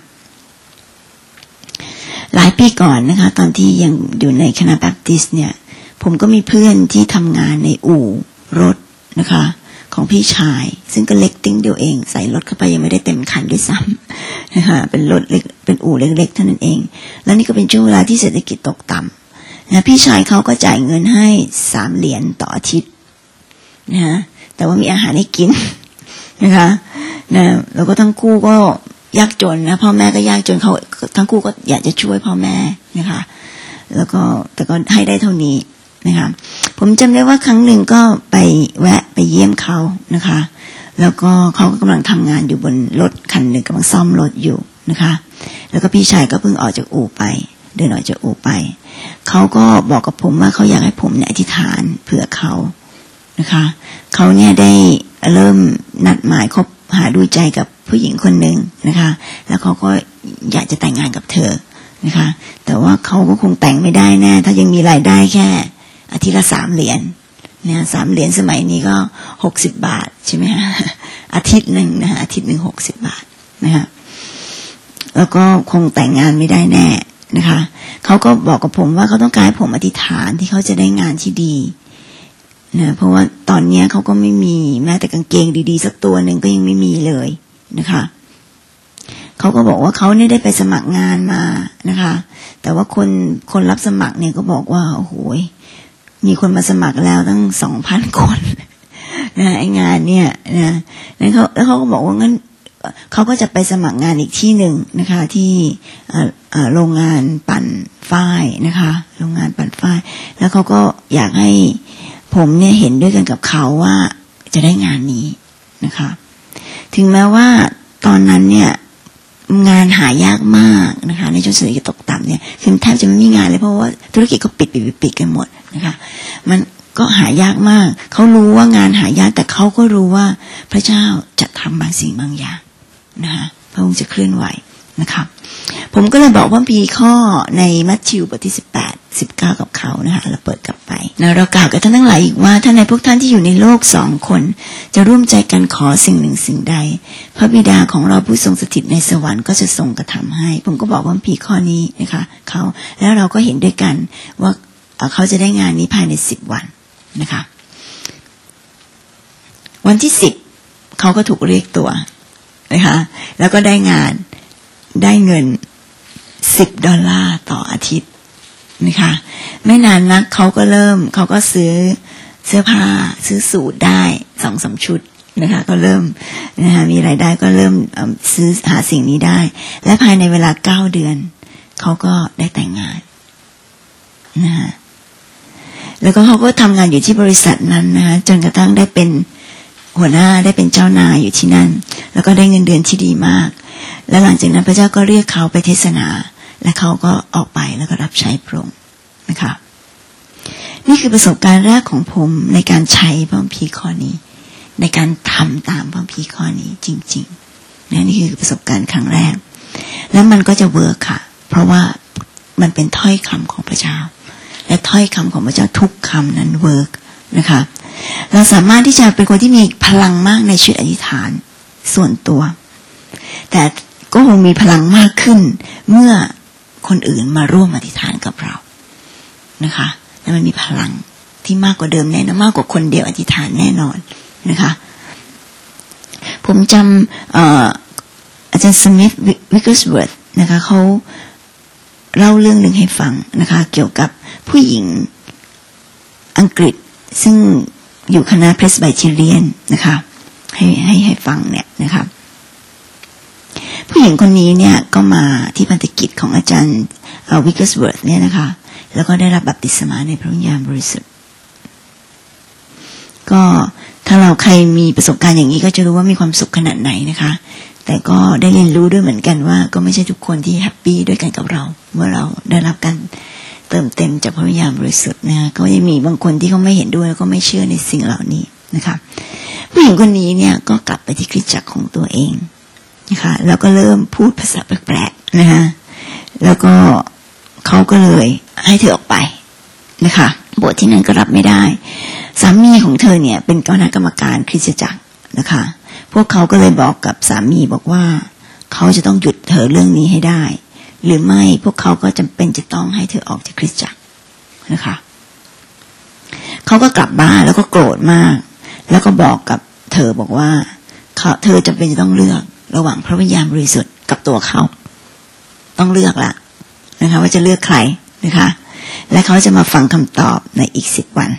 หลายปีก่อนนะคะตอนที่ยังอยู่ในคณะแบปติสต์เนี่ยผมก็มีเพื่อนที่ทำงานในอู่รถนะคะของพี่ชายซึ่งก็เล็กติ้งเดียวเองใส่รถเข้าไปยังไม่ได้เต็มคันด้วยซ้ำนะคะเป็นรถเล็กเป็นอู่เล็กๆเท่านั้นเองแล้วนี่ก็เป็นช่วงเวลาที่เศรษฐกิจตกต่ำนะพี่ชายเขาก็จ่ายเงินให้สามเหรียญต่ออาทิตย์นะฮะแต่ว่ามีอาหารให้กินนะคะนะแล้วก็ทั้งคู่ก็ยากจนนะพ่อแม่ก็ยากจนเขาทั้งคู่ก็อยากจะช่วยพ่อแม่นะคะแล้วก็แต่ก็ให้ได้เท่านี้นะคะผมจำได้ว่าครั้งหนึ่งก็ไปแวะไปเยี่ยมเขานะคะแล้วก็เขาก็กำลังทำงานอยู่บนรถคันหนึ่งกำลังซ่อมรถอยู่นะคะแล้วก็พี่ชายก็เพิ่งออกจากอู่ไปเดินออกจากอู่ไปเขาก็บอกกับผมว่าเขาอยากให้ผมเนี่ยอธิษฐานเผื่อเขานะคะเขาเนี่ยได้เริ่มนัดหมายคบหาดูใจกับผู้หญิงคนหนึ่งนะคะแล้วเขาก็อยากจะแต่งงานกับเธอนะคะแต่ว่าเขาก็คงแต่งไม่ได้แน่ถ้ายังมีรายได้แค่อาทิตย์ละสามเหรียญเนี่ยสามเหรียญสมัยนี้ก็หกสิบบาทใช่ไหมฮะอาทิตย์หนึ่งนะฮะอาทิตย์หนึ่งหกสิบบาทนะคะแล้วก็คงแต่งงานไม่ได้แน่นะคะเขาก็บอกกับผมว่าเขาต้องการให้ผมอธิษฐานที่เขาจะได้งานที่ดีนะเพราะว่าตอนนี้เขาก็ไม่มีแม้แต่กางเกงดีๆสักตัวหนึ่งก็ยังไม่มีเลยนะคะเขาก็บอกว่าเขาเนี่ยได้ไปสมัครงานมานะคะแต่ว่าคนคนรับสมัครเนี่ยก็บอกว่าโอ้โหมีคนมาสมัครแล้วตั้งสองพันคนนะไอ้งานเนี่ยนะแล้วเขาแล้วเขาก็บอกว่างั้นเขาก็จะไปสมัครงานอีกที่หนึ่งนะคะที่โรงงานปั่นฝ้ายนะคะโรงงานปั่นฝ้ายแล้วเขาก็อยากให้ผมเนี่ยเห็นด้วยกันกับเขาว่าจะได้งานนี้นะคะถึงแม้ว่าตอนนั้นเนี่ยงานหายากมากนะคะในช่วงเศรษฐกิจตกต่ำเนี่ยคือแทบจะไม่มีงานเลยเพราะว่าธุรกิจเขาปิดปิดปิดกันหมดนะคะมันก็หายากมากเขารู้ว่างานหายากแต่เขาก็รู้ว่าพระเจ้าจะทำบางสิ่งบางอย่างนะคะพระองค์จะเคลื่อนไหวนะคะผมก็เลยบอกว่ามีข้อในมัทธิวบทที่สิบแปด สิบเก้ากับเขานะคะเราเปิดกลับไปนะเรากล่าวกับท่านทั้งหลายอีกว่าถ้าในพวกท่านที่อยู่ในโลกสองคนจะร่วมใจกันขอสิ่งหนึ่งสิ่งใดพระบิดาของเราผู้ทรงสถิตในสวรรค์ก็จะทรงกระทำให้ผมก็บอกว่ามีข้อนี้นะคะเขาแล้วเราก็เห็นด้วยกันว่าเขาจะได้งานนี้ภายในสิบวันนะคะวันที่สิบเขาก็ถูกเรียกตัวนะคะแล้วก็ได้งานได้เงินสิบดอลลาร์ต่ออาทิตย์นะคะไม่นานนักเขาก็เริ่มเขาก็ซื้อเสื้อผ้าซื้อสูทได้สองสามชุดนะคะก็เริ่มนะคะมีรายได้ก็เริ่มซื้อหาสิ่งนี้ได้และภายในเวลาเก้าเดือนเขาก็ได้แต่งงานนะคะแล้วก็เขาก็ทำงานอยู่ที่บริษัทนั้นนะคะจนกระทั่งได้เป็นหัวหน้าได้เป็นเจ้านายอยู่ที่นั่นแล้วก็ได้เงินเดือนที่ดีมากและหลังจากนั้นพระเจ้าก็เรียกเขาไปเทศนาและเขาก็ออกไปแล้วก็รับใช้พระองค์นะคะนี่คือประสบการณ์แรกของผมในการใช้พระคัมภีร์ข้อนี้ในการทำตามพระคัมภีร์ข้อนี้จริงๆนะนี่คือประสบการณ์ครั้งแรกแล้วมันก็จะเวิร์คค่ะเพราะว่ามันเป็นถ้อยคำของพระเจ้าและถ้อยคำของพระเจ้าทุกคำนั้นเวิร์คนะคะเราสามารถที่จะเป็นคนที่มีพลังมากในชีวิตอธิษฐานส่วนตัวแต่ก็คงมีพลังมากขึ้นเมื่อคนอื่นมาร่วมอธิษฐานกับเรานะคะแล้วมันมีพลังที่มากกว่าเดิมแน่นอนมากกว่าคนเดียวอธิษฐานแน่นอนนะคะผมจำเอ่ออาจารย์สมิธวิกเกอร์สเวิร์ธนะคะเขาเล่าเรื่องหนึ่งให้ฟังนะคะเกี่ยวกับผู้หญิงอังกฤษซึ่งอยู่คณะเพรสไบเทเรียนนะคะให้ให้ให้ฟังเนี่ยนะคะผู้หญิงคนนี้เนี่ยก็มาที่พันธกิจของอาจารย์วิกเกอร์สเวิร์ธเนี่ยนะคะแล้วก็ได้รับบัพติศมาในพระวิญญาณบริสุทธิ์ก็ถ้าเราใครมีประสบการณ์อย่างนี้ก็จะรู้ว่ามีความสุขขนาดไหนนะคะแต่ก็ได้เรียนรู้ด้วยเหมือนกันว่าก็ไม่ใช่ทุกคนที่แฮปปี้ด้วยกันกับเราเมื่อเราได้รับการเติมเต็มจากพระวิญญาณบริสุทธิ์นะก็ยังมีบางคนที่เขาไม่เห็นด้วยแล้วก็ไม่เชื่อในสิ่งเหล่านี้นะคะผู้หญิงคนนี้เนี่ยก็กลับไปที่คริสตจักรของตัวเองนะคะแล้วก็เริ่มพูดภาษาแปลกๆนะคะแล้วก็เขาก็เลยให้เธอออกไปนะคะโบสถ์ที่นั้นก็รับไม่ได้สามีของเธอเนี่ยเป็นคณะกรรมการคริสตจักรนะคะพวกเขาก็เลยบอกกับสามีบอกว่าเขาจะต้องหยุดเธอเรื่องนี้ให้ได้หรือไม่พวกเขาก็จำเป็นจะต้องให้เธอออกจากคริสตจักรนะคะเขาก็กลับบ้านแล้วก็โกรธมากแล้วก็บอกกับเธอบอกว่าเขาเธอจำเป็นจะต้องเลือกระหว่างพระวิญญาณบริสุทธิ์กับตัวเขาต้องเลือกละนะคะว่าจะเลือกใครนะคะและเขาจะมาฟังคำตอบในอีกสิบวัน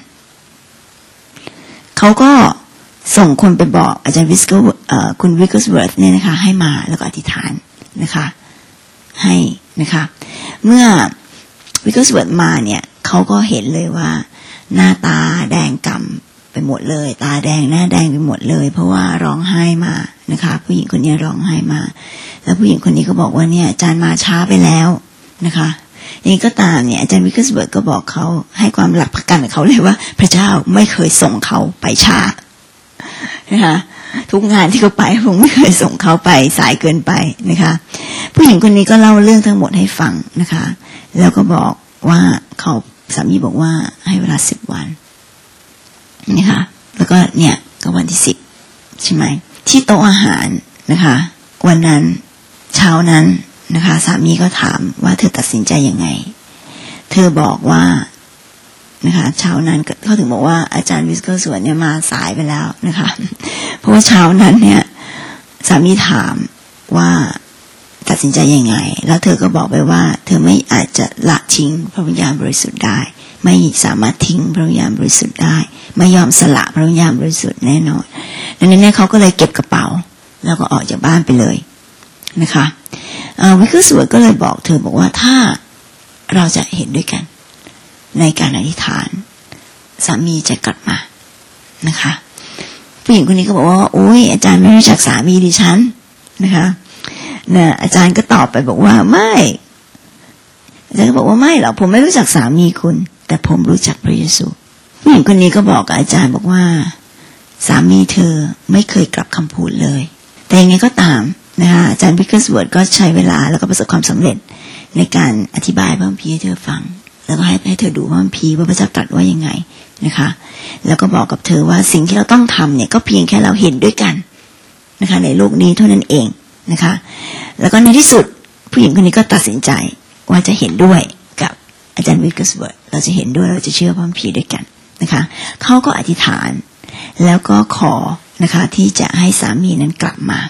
เขาก็ส่งคนไปบอกอาจารย์วิสเกอร์คุณวิกเกอร์สเวิร์ธเนี่ยนะคะให้มาแล้วก็อธิษฐานนะคะให้นะคะเมื่อวิกเกอร์สเวิร์ธมาเนี่ยเขาก็เห็นเลยว่าหน้าตาแดงกำไปหมดเลยตาแดงหน้าแดงไปหมดเลยเพราะว่าร้องไห้มานะคะผู้หญิงคนนี้ร้องไห้มาแล้วผู้หญิงคนนี้ก็บอกว่าเนี่ยอาจารย์มาช้าไปแล้วนะคะอย่างนี้ก็ตามเนี่ยอาจารย์วิกเกอร์สเวิร์ธก็บอกเขาให้ความหลักประกันกับเขาเลยว่าพระเจ้าไม่เคยส่งเขาไปช้านะคะทุกงานที่เขาไปผมไม่เคยส่งเขาไปสายเกินไปนะคะผู้หญิงคนนี้ก็เล่าเรื่องทั้งหมดให้ฟังนะคะแล้วก็บอกว่าเขาสามีบอกว่าให้เวลาสิบวันนะคะแล้วก็เนี่ยก็วันที่สิบใช่ไหมที่โต๊ะอาหารนะคะวันนั้นเช้านั้นนะคะสามีก็ถามว่าเธอตัดสินใจยังไงเธอบอกว่านะคะเช้านั้นเขาถึงบอกว่าอาจารย์วิสเกอร์สวนเนี่ยมาสายไปแล้วนะคะเพราะว่าเช้านั้นเนี่ยสามีถามว่าตัดสินใจยังไงแล้วเธอก็บอกไปว่าเธอไม่อาจจะละทิ้งพระวิญญาณบริสุทธิ์ได้ไม่สามารถทิ้งพระวิญญาณบริสุทธิ์ได้ไม่ยอมสละพระวิญญาณบริสุทธิ์แน่นอนดังนั้นเนี่ยเขาก็เลยเก็บกระเป๋าแล้วก็ออกจากบ้านไปเลยนะคะวิกเกอร์สวนก็เลยบอกเธอบอกว่าถ้าเราจะเห็นด้วยกันในการอธิษฐานสามีจะกลับมานะคะผู้หญิงคนนี้ก็บอกว่าโอ๊ยอาจารย์ไม่รู้จักสามีดิฉันนะคะเนี่ยอาจารย์ก็ตอบไปบอกว่าไม่อาจารย์ก็บอกว่าไม่หรอกผมไม่รู้จักสามีคุณแต่ผมรู้จักพระเยซูผู้หญิงคนนี้ก็บอกกับอาจารย์บอกว่าสามีเธอไม่เคยกลับคำพูดเลยแต่ยังไงก็ตามนะคะอาจารย์วิกเกอร์สเวิร์ธก็ใช้เวลาแล้วก็ประสบความสำเร็จในการอธิบายพระคัมภีร์ให้เธอฟังแล้วก็ให้ให้เธอดูพระคัมภีร์ว่าพระเจ้าตรัสว่ายังไงนะคะแล้วก็บอกกับเธอว่าสิ่งที่เราต้องทำเนี่ยก็เพียงแค่เราเห็นด้วยกันนะคะในโลกนี้เท่านั้นเองนะคะแล้วก็ในที่สุดผู้หญิงคนนี้ก็ตัดสินใจว่าจะเห็นด้วยกับอาจารย์วิกเกอร์สเวิร์ธเราจะเห็นด้วยเราจะเชื่อพระคัมภีร์ด้วยกันนะคะเขาก็อธิษฐานแล้วก็ขอนะคะที่จะให้สามีนั้นกลับมา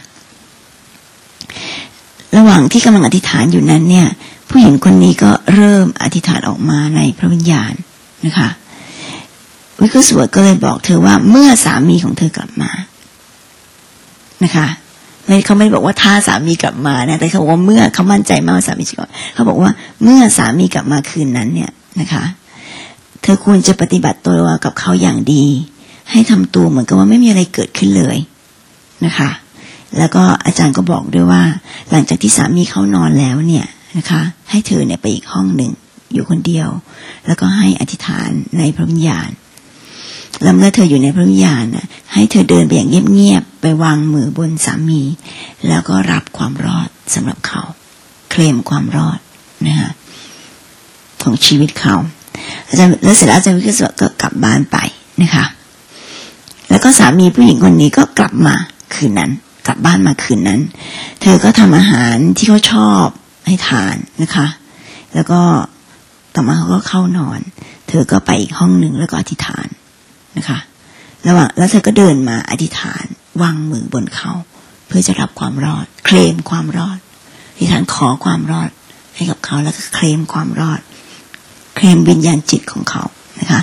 ระหว่างที่กำลังอธิษฐานอยู่นั้นเนี่ยผู้หญิงคนนี้ก็เริ่มอธิษฐานออกมาในพระวิญญาณนะคะวิกเกอร์สเวิร์ธก็เลยบอกเธอว่าเมื่อสามีของเธอกลับมานะคะไม่เขาไม่ได้บอกว่าถ้าสามีกลับมานะแต่เขาบอกว่าเมื่อเขามั่นใจมากว่าสามีจะกลับเขาบอกว่าเมื่อสามีกลับมาคืนนั้นเนี่ยนะคะเธอควรจะปฏิบัติตัวกับเขาอย่างดีให้ทำตัวเหมือนกับว่าไม่มีอะไรเกิดขึ้นเลยนะคะแล้วก็อาจารย์ก็บอกด้วยว่าหลังจากที่สามีเขานอนแล้วเนี่ยนะคะให้เธอเนี่ยไปอีกห้องหนึ่งอยู่คนเดียวแล้วก็ให้อธิษฐานในพระวิญญาณแล้วเมื่อเธออยู่ในพระวิญญาณน่ะให้เธอเดินไปอย่างเงียบๆไปวางมือบนสามีแล้วก็รับความรอดสำหรับเขาเคลมความรอดนะคะของชีวิตเขาอาจารย์แล้วเสร็จแล้วอาจารย์วิกเกอร์สก็กลับบ้านไปนะคะแล้วก็สามีผู้หญิงคนนี้ก็กลับมาคืนนั้นกลับบ้านมาคืนนั้นเธอก็ทำอาหารที่เขาชอบให้ทานนะคะแล้วก็ต่อมาเขาก็เข้านอนเธอก็ไปอีกห้องหนึ่งแล้วก็อธิษฐานนะคะระหว่างแล้วเธอก็เดินมาอธิษฐานวางมือบนเขาเพื่อจะรับความรอดเคลมความรอดอธิษฐานขอความรอดให้กับเขาแล้วก็เคลมความรอดเคลมวิญญาณจิตของเขานะคะ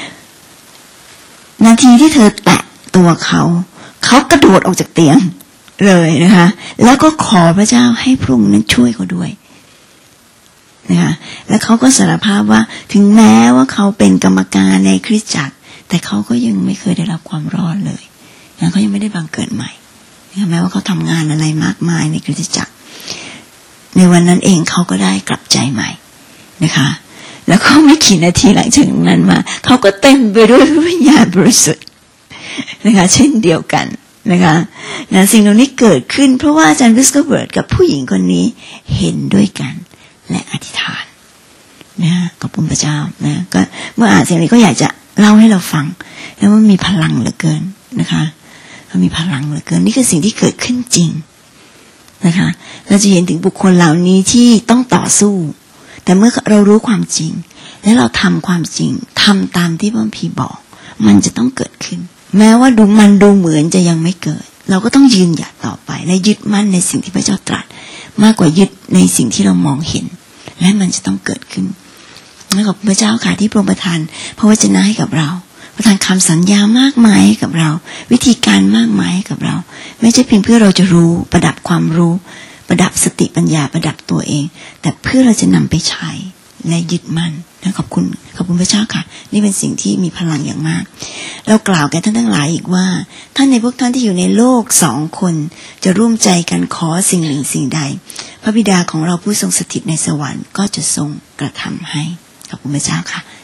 นาทีที่เธอแตะตัวเขาเขากระโดดออกจากเตียงเลยนะคะแล้วก็ขอพระเจ้าให้พระองค์นั้นช่วยเขาด้วยนะคะแล้วเขาก็สารภาพว่าถึงแม้ว่าเขาเป็นกรรมการในคริสตจักรแต่เขาก็ยังไม่เคยได้รับความรอดเลยนะเขายังไม่ได้บังเกิดใหม่นะคะแม้ว่าเขาทำงานอะไรมากมายในคริสตจักรในวันนั้นเองเขาก็ได้กลับใจใหม่นะคะแล้วก็ไม่กี่นาทีหลังจากนั้นมาเขาก็เต็มไปด้วยวิญญาณบริสุทธิ์นะคะเช่นเดียวกันนะคะนะสิ่งเหล่านี้เกิดขึ้นเพราะว่าอาจารย์วิสเกอร์เบิร์ตกับผู้หญิงคนนี้เห็นด้วยกันและอธิษฐานนะขอบคุณพระเจ้านะก็เมื่ออ่านสิ่งนี้ก็อยากจะเล่าให้เราฟังแล้วมันมีพลังเหลือเกินนะคะมันมีพลังเหลือเกินนี่คือสิ่งที่เกิดขึ้นจริงนะคะเราจะเห็นถึงบุคคลเหล่านี้ที่ต้องต่อสู้แต่เมื่อเรารู้ความจริงและเราทำความจริงทำตามที่พระคัมภีร์บอกมันจะต้องเกิดขึ้นแม้ว่าดูมันดูเหมือนจะยังไม่เกิดเราก็ต้องยืนหยัดต่อไปและยึดมั่นในสิ่งที่พระเจ้าตรัสมากกว่ายึดในสิ่งที่เรามองเห็นและมันจะต้องเกิดขึ้นขอบคุณพระเจ้าค่ะที่พระองค์ประทานพระวจนะให้กับเราประทานคำสัญญามากมายให้กับเราวิธีการมากมายให้กับเราไม่ใช่เพียงเพื่อเราจะรู้ประดับความรู้ประดับสติปัญญาประดับตัวเองแต่เพื่อเราจะนำไปใช้และยึดมั่นนะขอบคุณขอบคุณพระเจ้าค่ะนี่เป็นสิ่งที่มีพลังอย่างมากเรากล่าวแก่ท่านทั้งหลายอีกว่าท่านในพวกท่านที่อยู่ในโลกสองคนจะร่วมใจกันขอสิ่งหนึ่งสิ่งใดพระบิดาของเราผู้ทรงสถิตในสวรรค์ก็จะทรงกระทำให้ขอบคุณพระเจ้าค่ะ